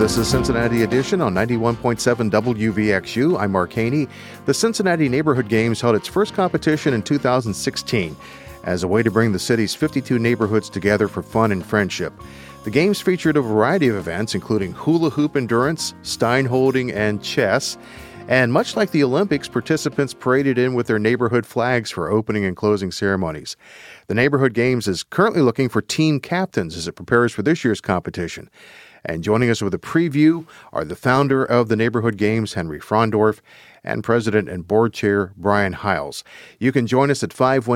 This is Cincinnati Edition on 91.7 WVXU. I'm Mark Haney. The Cincinnati Neighborhood Games held its first competition in 2016 as a way to bring the city's 52 neighborhoods together for fun and friendship. The games featured a variety of events, including hula hoop endurance, stein holding, and chess. And much like the Olympics, participants paraded in with their neighborhood flags for opening and closing ceremonies. The Neighborhood Games is currently looking for team captains as it prepares for this year's competition. And joining us with a preview are the founder of the Neighborhood Games, Henry Frondorf, and President and Board Chair Brian Hiles. You can join us at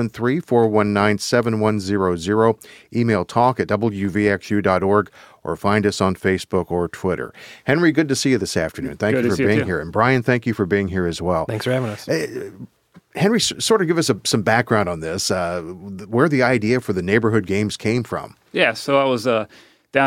513-419-7100, email talk@wvxu.org, or find us on Facebook or Twitter. Henry, good to see you this afternoon. Thank you for being here. And Brian, thank you for being here as well. Thanks for having us. Henry, sort of give us some background on this, where the idea for the Neighborhood Games came from. Yeah, so I was down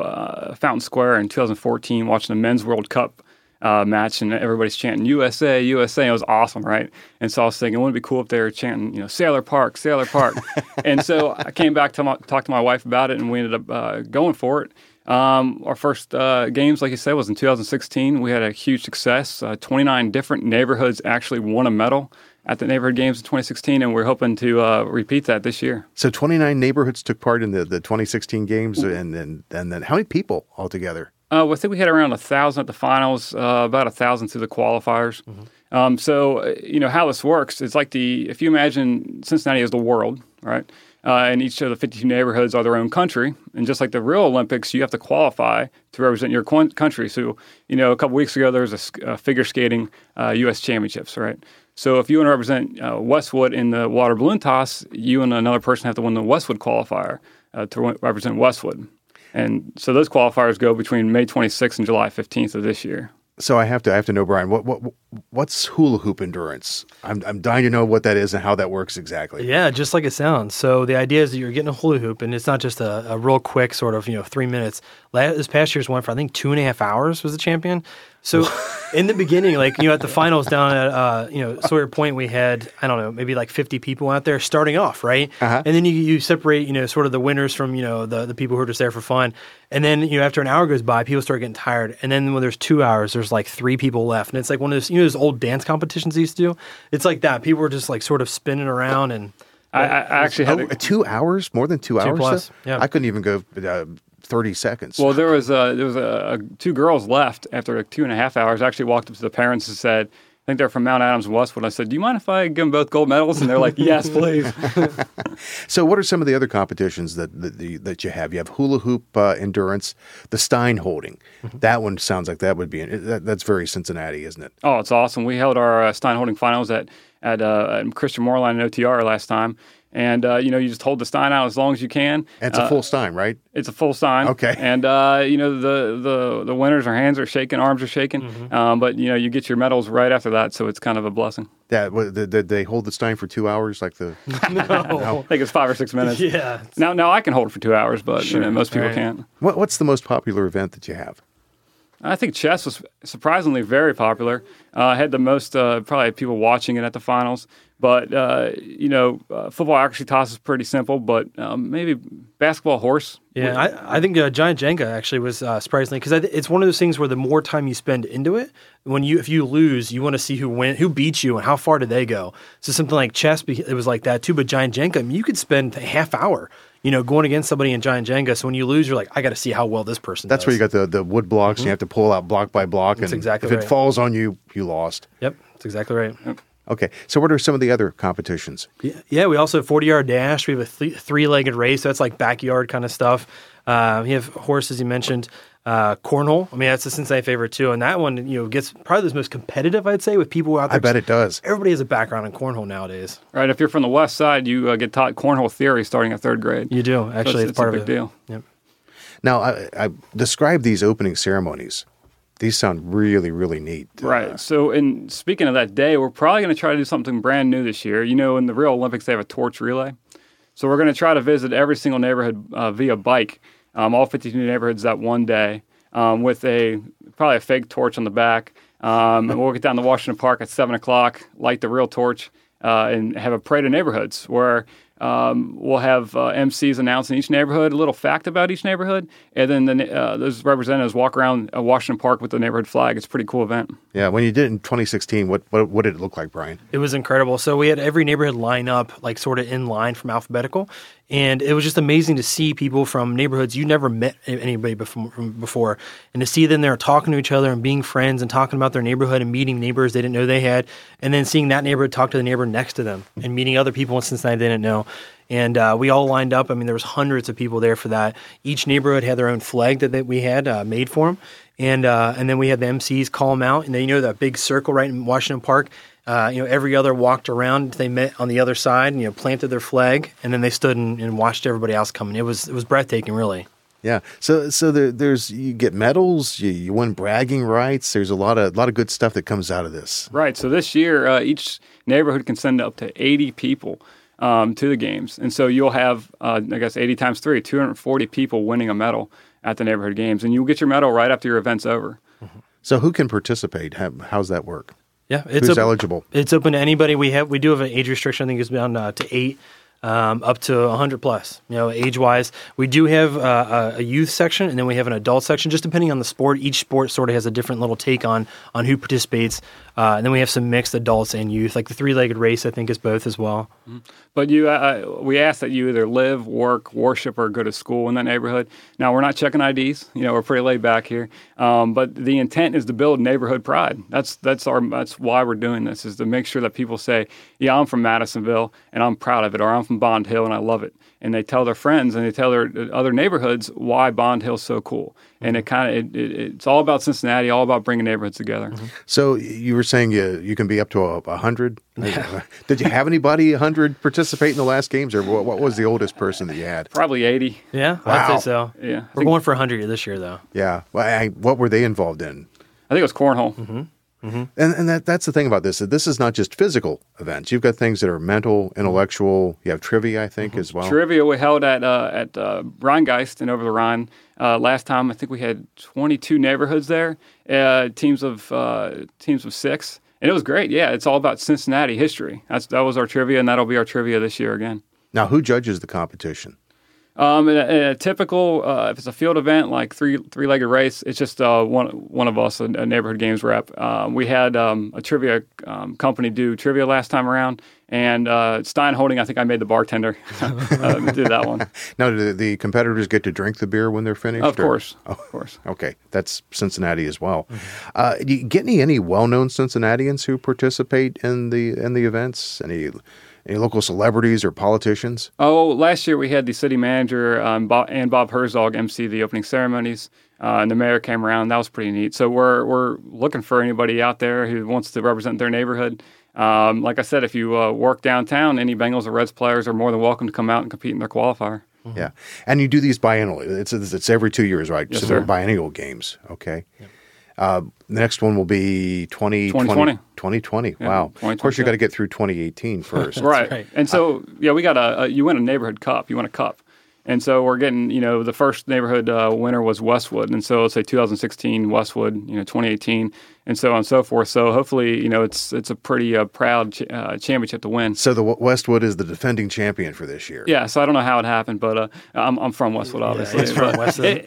at Fountain Square in 2014 watching the Men's World Cup match, and everybody's chanting USA, USA. It was awesome, right? And so I was thinking, wouldn't it be cool if they were chanting, Sailor Park, Sailor Park. And so I came back to talk to my wife about it, and we ended up going for it. Our first games, like you said, was in 2016. We had a huge success. 29 different neighborhoods actually won a medal at the Neighborhood Games in 2016, and we're hoping to repeat that this year. So 29 neighborhoods took part in the 2016 games, and then how many people altogether? I think we had around 1,000 at the finals, about 1,000 through the qualifiers. Mm-hmm. So how this works, it's like if you imagine Cincinnati as the world, right? And each of the 52 neighborhoods are their own country. And just like the real Olympics, you have to qualify to represent your country. So, a couple weeks ago, there was a figure skating U.S. championships, right? So if you want to represent Westwood in the water balloon toss, you and another person have to win the Westwood qualifier to represent Westwood. And so those qualifiers go between May 26th and July 15th of this year. So I have to know, Brian, what's hula hoop endurance? I'm dying to know what that is and how that works exactly. Yeah, just like it sounds. So the idea is that you're getting a hula hoop, and it's not just a real quick sort of 3 minutes. This past year's one for I think 2.5 hours was the champion. So in the beginning, at the finals down at Sawyer Point, we had maybe 50 people out there starting off, right? Uh-huh. And then you separate sort of the winners from the people who are just there for fun. And then after an hour goes by, people start getting tired. And then when there's 2 hours, there's 3 people left, and it's like one of those those old dance competitions they used to do. It's like that. People were just sort of spinning around and. I actually had 2 hours, more than 2 hours. 2 plus, yeah. I couldn't even go 30 seconds. Well, there was 2 girls left after 2.5 hours. I actually walked up to the parents and said, I think they're from Mount Adams and Westwood. I said, do you mind if I give them both gold medals? And they're like, yes, please. So what are some of the other competitions that you have? You have hula hoop endurance, the stein holding. Mm-hmm. That one sounds like that would be that's very Cincinnati, isn't it? Oh, it's awesome. We held our stein holding finals at Christian Moorline and OTR last time. And, you just hold the stein out as long as you can. And it's a full stein, right? It's a full stein. Okay. And, the winners, their hands are shaking, arms are shaking. Mm-hmm. But, you get your medals right after that, so it's kind of a blessing. Yeah, did they hold the stein for 2 hours like the... No. I think it's 5 or 6 minutes. Yeah. Now I can hold it for 2 hours, but sure. Most people right. can't. What's the most popular event that you have? I think chess was surprisingly very popular. I had the most probably people watching it at the finals. But, football accuracy toss is pretty simple, but maybe basketball horse. Yeah, I think Giant Jenga actually was surprisingly, because it's one of those things where the more time you spend into it, if you lose, you want to see who beat you and how far did they go. So something like chess, it was like that too, but Giant Jenga, you could spend a half hour going against somebody in Giant Jenga. So when you lose, you're like, I got to see how well this person does. That's where you got the wood blocks, and you have to pull out block by block. That's and exactly if right. it falls on you, you lost. Yep, that's exactly right. Yep. Okay, so what are some of the other competitions? Yeah, we also have 40-yard dash. We have a three-legged race. So that's like backyard kind of stuff. We have horse, as you mentioned, cornhole. I mean, that's a Cincinnati favorite too. And that one, gets probably the most competitive, I'd say, with people out there. I bet it does. Everybody has a background in cornhole nowadays. Right. If you're from the West Side, you get taught cornhole theory starting at 3rd grade. You do. Actually, so it's part a of big it. deal. Yep. Now, I describe these opening ceremonies. These sound really, really neat. Right. So, in speaking of that day, we're probably going to try to do something brand new this year. In the real Olympics, they have a torch relay. So, we're going to try to visit every single neighborhood via bike, all 52 neighborhoods that one day, with probably a fake torch on the back. And we'll get down to Washington Park at 7 o'clock, light the real torch, and have a parade of neighborhoods where we'll have MCs announcing each neighborhood, a little fact about each neighborhood, and then those representatives walk around Washington Park with the neighborhood flag. It's a pretty cool event. Yeah, when you did it in 2016, what did it look like, Brian? It was incredible. So we had every neighborhood line up, like sort of in line from alphabetical. And it was just amazing to see people from neighborhoods you never met anybody before. And to see them there talking to each other and being friends and talking about their neighborhood and meeting neighbors they didn't know they had. And then seeing that neighborhood talk to the neighbor next to them and meeting other people in Cincinnati they didn't know. And we all lined up. I mean, there was hundreds of people there for that. Each neighborhood had their own flag that we had made for them. And then we had the MCs call them out. And then, that big circle right in Washington Park, every other walked around. They met on the other side and, planted their flag. And then they stood and watched everybody else come in. It was breathtaking, really. Yeah. So there's you get medals, you win bragging rights. There's a lot of good stuff that comes out of this. Right. So this year, each neighborhood can send up to 80 people to the games. And so you'll have, 80 times 3, 240 people winning a medal at the neighborhood games. And you'll get your medal right after your event's over. So who can participate? How's that work? Yeah, who's eligible? It's open to anybody. We do have an age restriction. I think it's down to 8, up to 100 plus. Age wise, we do have a youth section, and then we have an adult section. Just depending on the sport, each sport sort of has a different little take on who participates. And then we have some mixed adults and youth, like the 3-legged race. I think is both as well. But we ask that you either live, work, worship, or go to school in that neighborhood. Now, we're not checking IDs. We're pretty laid back here. But the intent is to build neighborhood pride. That's why we're doing this, is to make sure that people say, yeah, I'm from Madisonville and I'm proud of it, or I'm from Bond Hill and I love it. And they tell their friends and they tell their other neighborhoods why Bond Hill's so cool. And it's all about Cincinnati, all about bringing neighborhoods together. Mm-hmm. So you were saying you can be up to 100? Yeah. Did you have anybody 100 participate in the last games, or what was the oldest person that you had? Probably 80. Yeah, wow. I'd say so. Yeah, we're going for 100 this year, though. Yeah. Well, what were they involved in? I think it was cornhole. Mm-hmm. Mm-hmm. And that's the thing about this. This is not just physical events. You've got things that are mental, intellectual. You have trivia, I think, as well. Trivia we held at Rheingeist and over the Rhine. Last time, I think we had 22 neighborhoods there, teams of 6. And it was great. Yeah, it's all about Cincinnati history. That was our trivia, and that'll be our trivia this year again. Now, who judges the competition? In a typical, if it's a field event like three-legged race, it's just one of us, a neighborhood games rep. We had a trivia company do trivia last time around, and Stein Holding, I think I made the bartender do that one. Now, do the competitors get to drink the beer when they're finished? Of course. Of course. Okay, that's Cincinnati as well. Mm-hmm. Do you get any well-known Cincinnatians who participate in the events? Any local celebrities or politicians? Oh, last year we had the city manager and Bob Herzog MC the opening ceremonies, and the mayor came around. That was pretty neat. So we're looking for anybody out there who wants to represent their neighborhood. Like I said, if you work downtown, any Bengals or Reds players are more than welcome to come out and compete in their qualifier. Mm-hmm. Yeah, and you do these biennially. It's every 2 years, right? Yes, so sir. They're biennial games. Okay. Yep. The next one will be 2020. 2020. Yeah, Wow. Of course, you got to get through 2018 first. Right. And so, we got you win a neighborhood cup. You win a cup. And so we're getting, the first neighborhood winner was Westwood. And so let's say 2016 Westwood, 2018, and so on and so forth. So hopefully, it's a pretty proud championship to win. So the Westwood is the defending champion for this year. Yeah. So I don't know how it happened, but I'm from Westwood, obviously. It's from Westwood.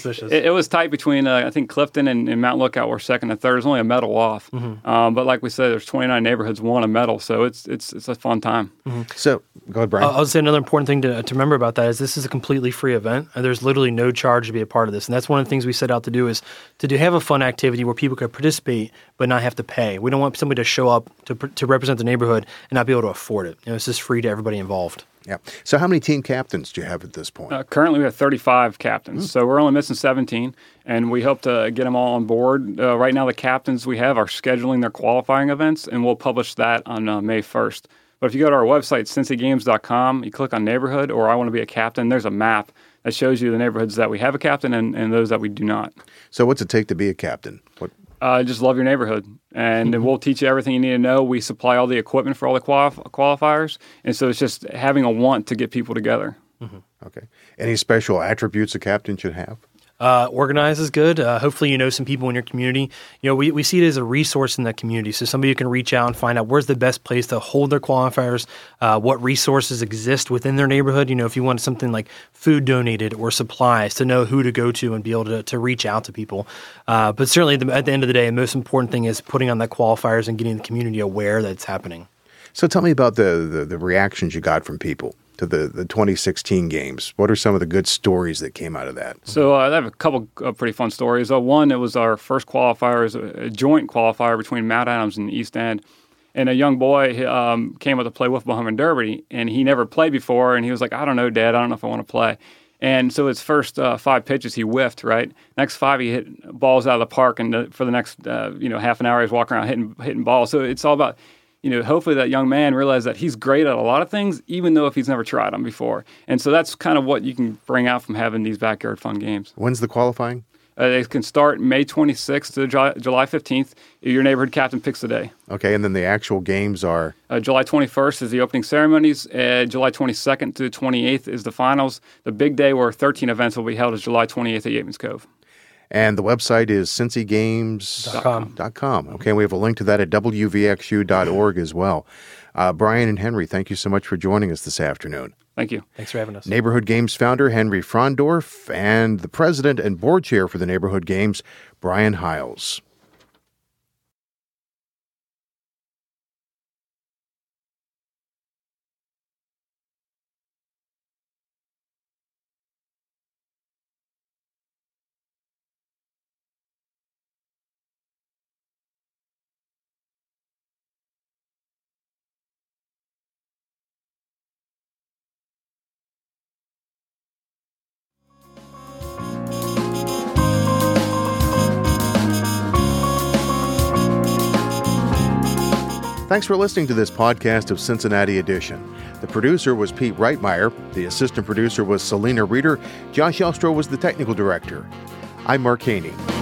It was tight between, I think, Clifton and Mount Lookout were second and third. There's only a medal off. Mm-hmm. But like we said, there's 29 neighborhoods won a medal. So it's a fun time. Mm-hmm. So go ahead, Brian. I'll say another important thing to remember about that is this is a completely free event. And there's literally no charge to be a part of this. And that's one of the things we set out to do is to have a fun activity where people could participate but not have to pay. We don't want somebody to show up to represent the neighborhood and not be able to afford it. It's just free to everybody involved. Yeah. So how many team captains do you have at this point? Currently, we have 35 captains. So we're only missing 17, and we hope to get them all on board. Right now, the captains we have are scheduling their qualifying events, and we'll publish that on May 1st. But if you go to our website, cincygames.com, you click on neighborhood or I want to be a captain, there's a map that shows you the neighborhoods that we have a captain and those that we do not. So what's it take to be a captain? Just love your neighborhood, and we'll teach you everything you need to know. We supply all the equipment for all the qualifiers, and so it's just having a want to get people together. Mm-hmm. Okay. Any special attributes a captain should have? Organize is good. Hopefully, you know some people in your community. We see it as a resource in that community. So somebody who can reach out and find out where's the best place to hold their qualifiers, what resources exist within their neighborhood. If you want something like food donated or supplies, to know who to go to and be able to reach out to people. But certainly, at the end of the day, the most important thing is putting on that qualifiers and getting the community aware that it's happening. So tell me about the reactions you got from people to the 2016 games. What are some of the good stories that came out of that? So I have a couple of pretty fun stories. One, it was our first qualifier, a joint qualifier between Mount Adams and East End. And a young boy came up to play Wiffle Home and Derby, and he never played before. And he was like, I don't know, Dad, I don't know if I want to play. And so his first 5 pitches, he whiffed, right? Next 5, he hit balls out of the park. And for the next, half an hour, he was walking around hitting balls. So it's all about, hopefully that young man realized that he's great at a lot of things, even though if he's never tried them before. And so that's kind of what you can bring out from having these backyard fun games. When's the qualifying? They can start May 26th to July 15th. Your neighborhood captain picks the day. Okay, and then the actual games are? July 21st is the opening ceremonies. July 22nd to the 28th is the finals. The big day where 13 events will be held is July 28th at Yeatman's Cove. And the website is cincygames.com. Okay, we have a link to that at wvxu.org as well. Brian and Henry, thank you so much for joining us this afternoon. Thank you. Thanks for having us. Neighborhood Games founder Henry Frondorf and the president and board chair for the Neighborhood Games, Brian Hiles. Thanks for listening to this podcast of Cincinnati Edition. The producer was Pete Reitmeyer. The assistant producer was Selena Reeder. Josh Elstro was the technical director. I'm Mark Haney.